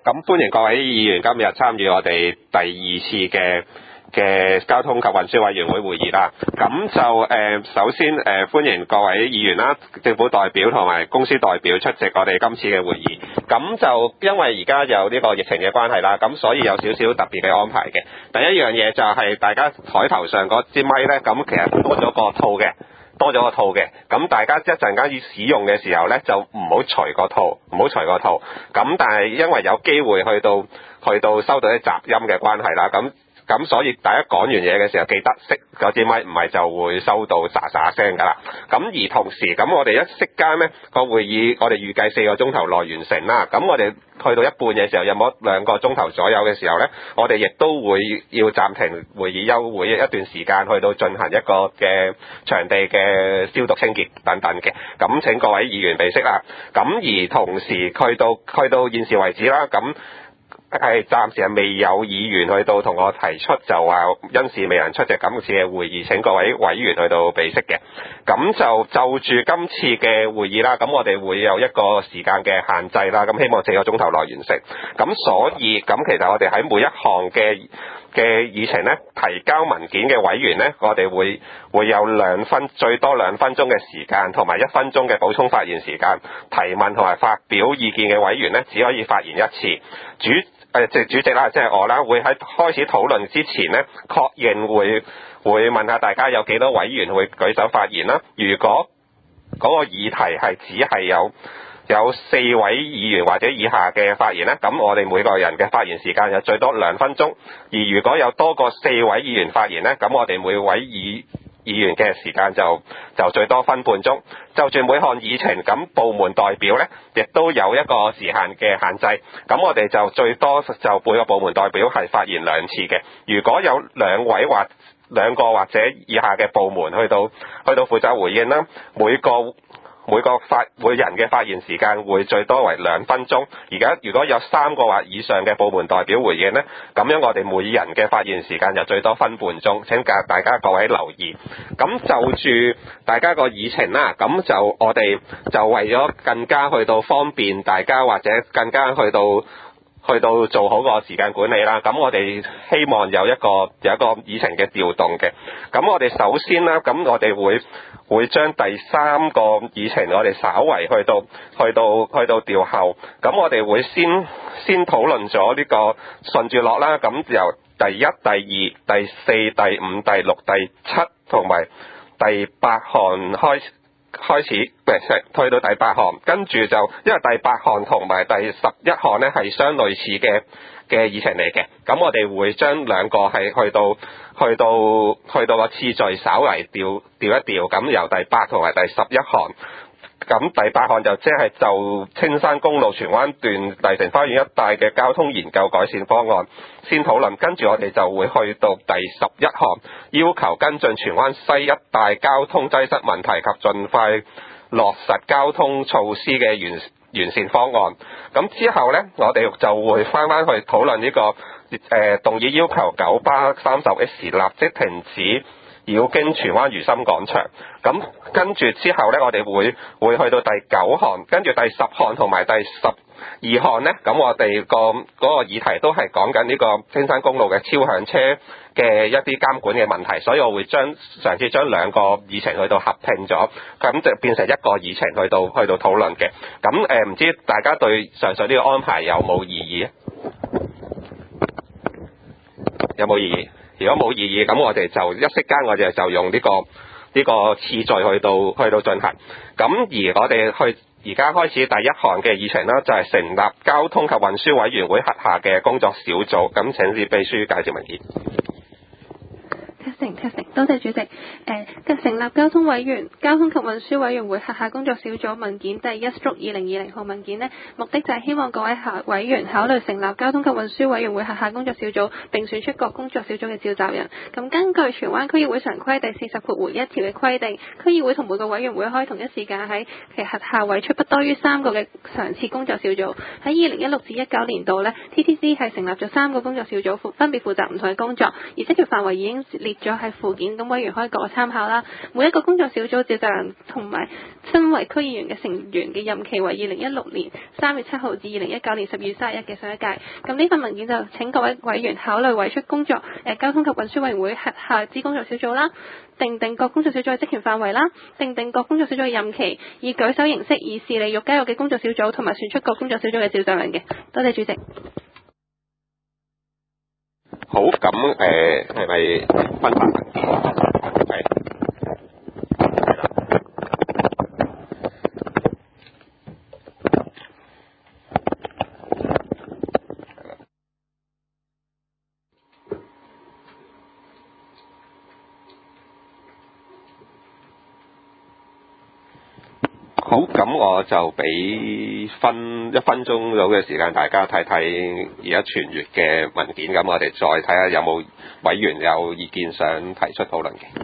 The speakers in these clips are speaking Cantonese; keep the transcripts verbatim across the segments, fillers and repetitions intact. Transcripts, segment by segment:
咁歡迎各位議員今日參與我哋第二次嘅嘅交通及運輸委員會會議啦。咁就誒、呃、首先誒、呃、歡迎各位議員啦、政府代表同埋公司代表出席我哋今次嘅會議。咁就因為而家有呢個疫情嘅關係啦，咁所以有少少特別嘅安排嘅。第一樣嘢就係大家台頭上嗰支咪咧，咁其實多咗個套嘅。多咗個套嘅，咁大家一陣間要使用嘅時候呢，就唔好除個套，唔好除個套。咁但係因為有機會去到去到收到啲雜音嘅關係啦，咁咁所以大家講完嘢嘅時候記得熄嗰支咪，唔係就會收到喳喳聲噶啦。咁而同時咁我哋一熄間呢個會議，我哋預計四個鐘頭內完成啦。咁我哋去到一半嘅時候，有冇兩個鐘頭左右嘅時候呢，我哋亦都會要暫停會議休會一段時間，去到進行一個嘅場地嘅消毒清潔等等嘅。咁請各位議員備悉啦。咁而同時去到去到現時為止啦，咁係暫時係未有議員去到同我提出就話因事未能出席今次嘅會議，請各位委員去到備悉嘅。咁就就住今次嘅會議啦，咁我哋會有一個時間嘅限制啦，咁希望四個鐘頭內完成。咁所以咁其實我哋喺每一項嘅嘅議程呢，提交文件嘅委員呢，我哋會會有兩分最多兩分鐘嘅時間，同埋一分鐘嘅補充發言時間。提問同埋發表意見嘅委員呢，只可以發言一次。主誒即主席啦，即係我啦，會喺開始討論之前呢，確認會會問下大家有幾多委員會舉手發言啦。如果嗰個議題係只係有有四位議員或者以下嘅發言呢，咁我哋每個人嘅發言時間有最多兩分鐘。而如果有多過四位議員發言呢，咁我哋每位議議員嘅時間就就最多分半鐘。就住每項議程，咁部門代表呢亦都有一個時限嘅限制。咁我哋就最多就每個部門代表係發言兩次嘅。如果有兩位或兩個或者以下嘅部門去到去到負責回應啦，每個每個發每人嘅發言時間會最多為兩分鐘。而家如果有三個或以上嘅部門代表回應呢，咁樣我哋每人嘅發言時間就最多分半鐘。請大家各位留意。咁就住大家個議程啦，咁就我哋就為咗更加去到方便大家，或者更加去到去到做好個時間管理啦，咁我哋希望有一個有一個議程嘅調動嘅。咁我哋首先啦，咁我哋會會將第三個議程我哋稍為去到去到去到調後。咁我哋會先先討論咗呢個順住落啦，咁由第一、第二、第四、第五、第六、第七同埋第八項開始。開始，唔係去到第八項，跟住就因為第八項同埋第十一項呢係相類似嘅嘅議程嚟嘅，咁我哋會將兩個係去到去到去到個次序稍為調調一調，咁由第八同埋第十一項。咁第八項就即係就青山公路荃灣段麗城花園一帶嘅交通研究改善方案先討論，跟住我哋就會去到第十一項，要求跟進荃灣西一帶交通擠塞問題及盡快落實交通措施嘅完完善方案。咁之後呢，我哋就會翻翻去討論呢、這個誒、呃、動議要求九巴三十 S 立即停止繞經荃灣如心廣場。咁跟住之後呢，我哋會會去到第九項，跟住第十項同埋第十二項呢，咁我哋個嗰個議題都係講緊呢個青山公路嘅超響車嘅一啲監管嘅問題，所以我會將嘗試將兩個議程去到合併咗，咁就變成一個議程去到去到討論嘅。咁誒唔知大家對上述呢個安排有冇異議？有冇異議？如果冇異議，咁我哋就一息間我哋就用呢個呢個次序去到去到進行。咁而我哋去而家開始第一項嘅議程啦，就係成立交通及運輸委員會轄下嘅工作小組。咁請至秘書介紹文件。 testing testing，多謝主席。誒、呃，成立交通委員交通及運輸委員會轄下工作小組文件第一 stroke 二零二零號文件呢，目的就係希望各位下委員考慮成立交通及運輸委員會轄下工作小組，並選出各工作小組嘅召集人。咁根據荃灣區議會常規第四十括弧一條嘅規定，區議會同每個委員會可以同一時間喺其轄下委出不多於三個嘅常設工作小組。喺二零一六至一九年度呢 T T C 係成立咗三個工作小組，分別負責唔同嘅工作，而且條範圍已經列咗咗喺附件，咁委員可以個參考啦。每一個工作小組召集人同埋身為區議員嘅成員嘅任期為二零一六年三月七號至二零一九年十二月三十一嘅上一屆。咁呢份文件就請各位委員考慮委出工作誒、呃、交通及運輸委員會轄下之工作小組啦，定定各工作小組嘅職權範圍啦，定定各工作小組嘅任期，以舉手形式以示利欲加入嘅工作小組，同埋選出各工作小組嘅召集人嘅。多謝主席。 好，咁誒係咪分發文件？係。好，咁我就俾分一分鐘到嘅時間，大家睇睇而家傳閱嘅文件，咁我哋再睇下有冇委員有意見想提出討論嘅。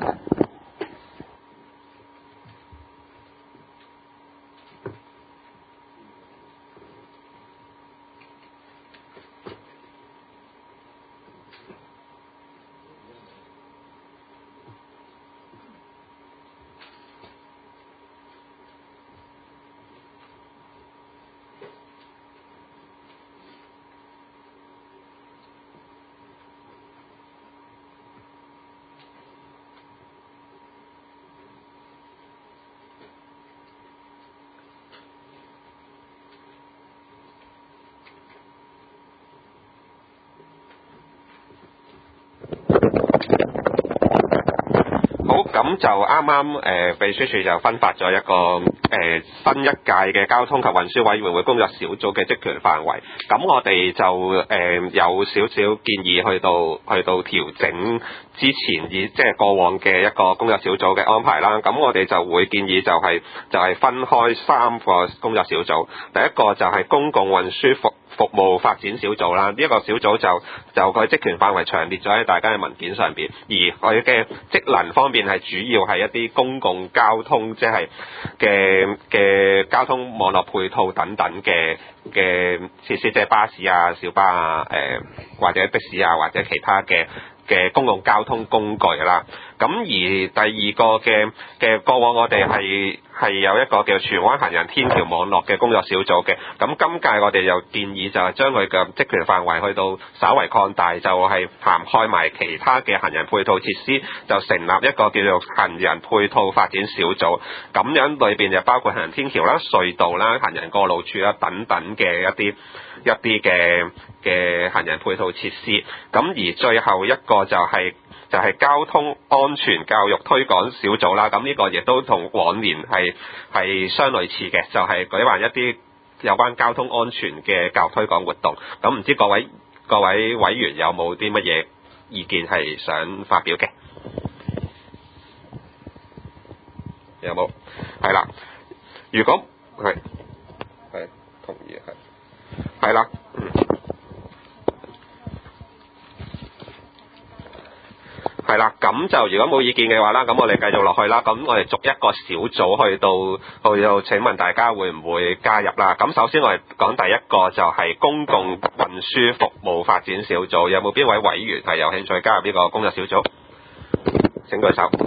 咁就啱啱誒秘書處就分發咗一個誒、呃、新一屆嘅交通及運輸委員會工作小組嘅職權範圍。咁我哋就誒、呃、有少少建議去到去到調整之前以即係過往嘅一個工作小組嘅安排啦。咁我哋就會建議就係、是、就係、是、分開三個工作小組。第一個就係公共運輸服服務發展小組啦，呢、這、一個小組就就佢職權範圍詳列咗喺大家嘅文件上邊，而佢嘅職能方面係主要係一啲公共交通，即係嘅嘅交通網絡配套等等嘅嘅設施，即係巴士啊、小巴啊、誒、呃、或者的士啊，或者其他嘅嘅公共交通工具啦。咁而第二個嘅嘅過往我哋係係有一個叫荃灣行人天橋網絡嘅工作小組嘅，咁今屆我哋又建議就係將佢嘅職權範圍去到稍為擴大，就係涵蓋埋其他嘅行人配套設施，就成立一個叫做行人配套發展小組，咁樣裏邊就包括行人天橋啦、隧道啦、行人過路處啦等等嘅一啲一啲嘅嘅行人配套設施。咁而最後一個就係、是就係交通安全教育推廣小組啦，咁呢個亦都同往年係係相類似嘅，就係、是、舉辦一啲有關交通安全嘅教育推廣活動。咁唔知各位各位委員有冇啲乜嘢意見係想發表嘅？有冇？係啦，如果係係同意係係啦，嗯。係啦，咁就如果冇意見嘅話啦，咁我哋繼續落去啦。咁我哋逐一個小組去到去到請問大家會唔會加入啦？咁首先我哋講第一個就係公共運輸服務發展小組，有冇邊位委員係有興趣加入呢個工作小組？請舉手。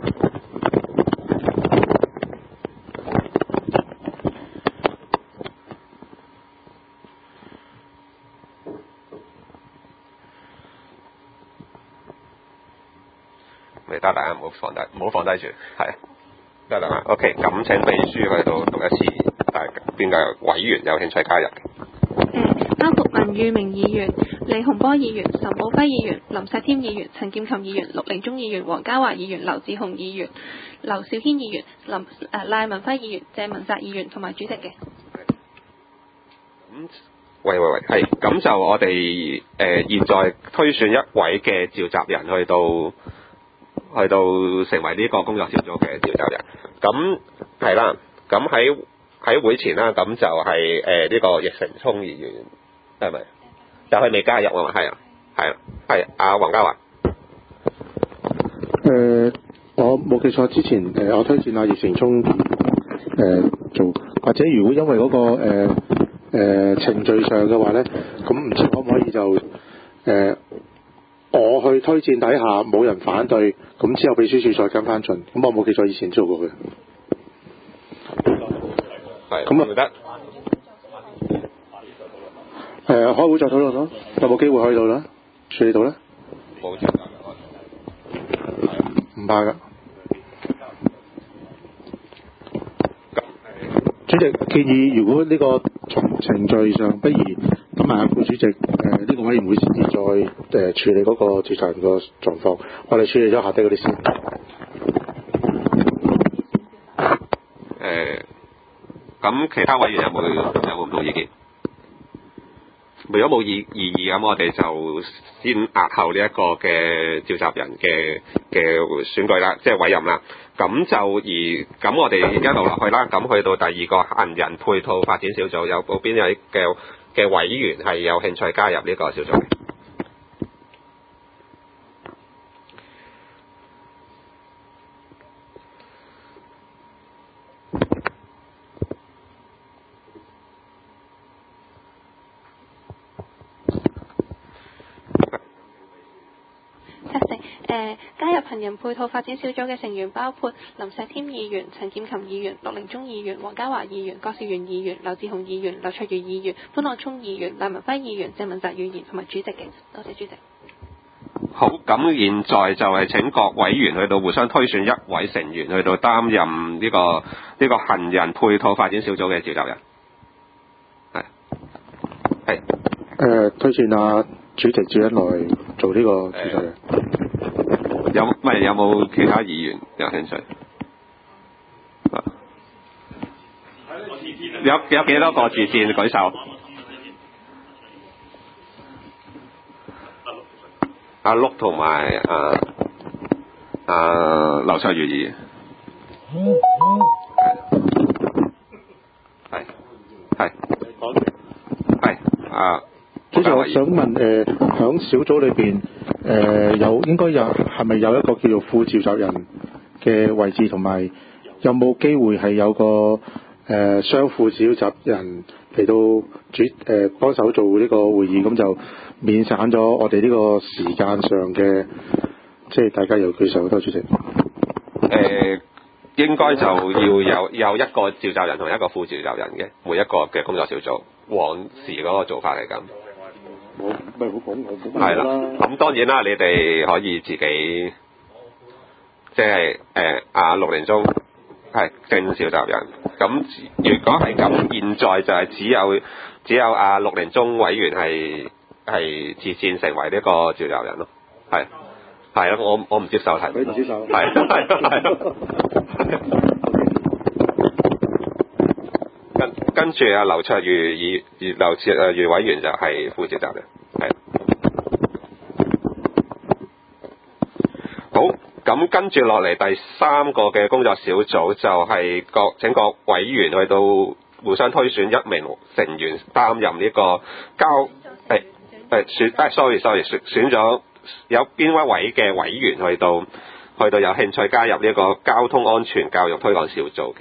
未得，大家唔好放低，唔好放低住，係得啦。OK，咁請秘書去到讀一次，大邊個委員有興趣加入嘅？ 誒，包括文裕明議員、李洪波議員、岑寶輝議員、林石添議員、陳劍琴議員、陸寧忠議員、黃家華議員、劉志雄議員、劉兆軒議員、林誒賴文輝議員、謝文澤議員同埋主席嘅。 咁，喂喂喂，係咁就我哋誒、呃、現在推選一位嘅召集人去到。去到成為呢個工作小組嘅召集人，咁係啦，咁喺喺會前啦，咁就係誒呢個易成聰議員係咪？就係未加入啊嘛，係啊，係啊，係阿黃家華。 誒、呃，我冇記錯之前誒、呃，我推薦阿易成聰誒、呃、做，或者如果因為嗰、那個誒、呃呃、程序上嘅話咧，咁唔知可唔可以就誒？呃我去推薦底下冇人反對，咁之後秘書處再跟翻進，咁我冇記錯以前做過嘅。 係咁啊唔得。 誒、呃，開會再討論咯，有冇機會可以到啦？處理到咧？ 冇錯㗎， 唔怕㗎。主席建議，如果呢個從程序上不如今日副主席誒呢、呃這個委員會先至再誒、呃、處理嗰個調查人個狀況，我哋處理咗下低嗰啲先。 誒，咁其他委員有冇有冇唔同意見？如果冇異異議咁，我哋就先押後呢一個嘅召集人嘅嘅選舉啦，即係委任啦。咁就而咁，我哋一路落去啦。咁去到第二個行人配套發展小組，有冇邊位嘅嘅委員係有興趣加入呢個小組？ 誒加入行人配套發展小組嘅成員包括林石添議員、陳劍琴議員、陸寧忠議員、黃家華議員、郭兆元議員、劉志雄議員、劉卓瑜議員、潘樂聰議員、梁文輝議員、鄭文澤議員同埋主席嘅，多謝主席。 好，咁現在就係請各委員去到互相推選一位成員去到擔任呢、個呢、個行人配套發展小組嘅召集人。係係誒推薦啊主席朱恩來做呢個召集人。 有咪有冇其他議員有興趣？啊、有有幾多個自薦舉手？阿碌同埋啊啊劉卓瑜議員。係係係啊！ 主席，我想問誒，響、呃、小組裏邊誒有應該有係咪有一個叫做副召集人嘅位置，同埋有冇機會係有個誒、呃、雙副召集人嚟到主誒幫手做呢個會議，咁就免省咗我哋呢個時間上嘅，即係大家有舉手，多謝主席。誒、 呃，應該就要有有一個召集人同一個副召集人嘅每一個嘅工作小組，往時嗰個做法嚟咁。 我咪好講我講係啦，咁當然啦，你哋可以自己即係誒阿陸寧忠係正召集人。咁如果係咁，現在就係只有只有阿陸寧忠委員係係自薦成為呢個召集人咯。係係咯，我我唔接受提名。 你唔接受？ 係係係。跟跟住阿劉卓瑜議劉卓瑜委員就係副召集人。係。好，咁跟住落嚟第三個嘅工作小組就係各請各委員去到互相推選一名成員擔任呢個交誒誒選誒 sorry sorry 選選咗有邊一位嘅委員去到去到有興趣加入呢個交通安全教育推廣小組嘅。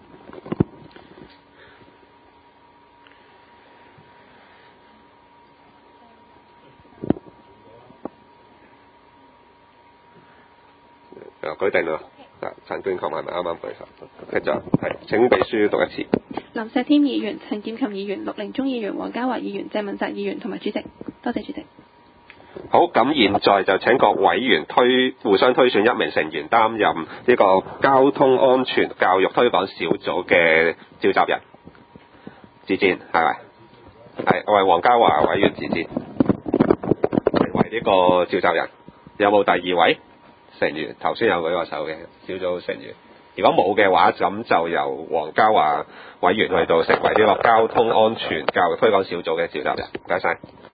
舉定啦，陳冠琴係咪啱啱舉手？繼續係請秘書讀一次。 林石添議員、陳劍琴議員、陸寧忠議員、黃家華議員、鄭文澤議員同埋主席，多謝主席。 好，咁現在就請各委員推互相推選一名成員擔任呢個交通安全教育推廣小組嘅召集人。自薦係咪？係，我係黃家華委員自薦，成為呢個召集人。有冇第二位成員？頭先有舉過手嘅小組成員。如果冇嘅話，咁就由黃家華委員去到成為呢個交通安全教育推廣小組嘅召集人。唔該晒。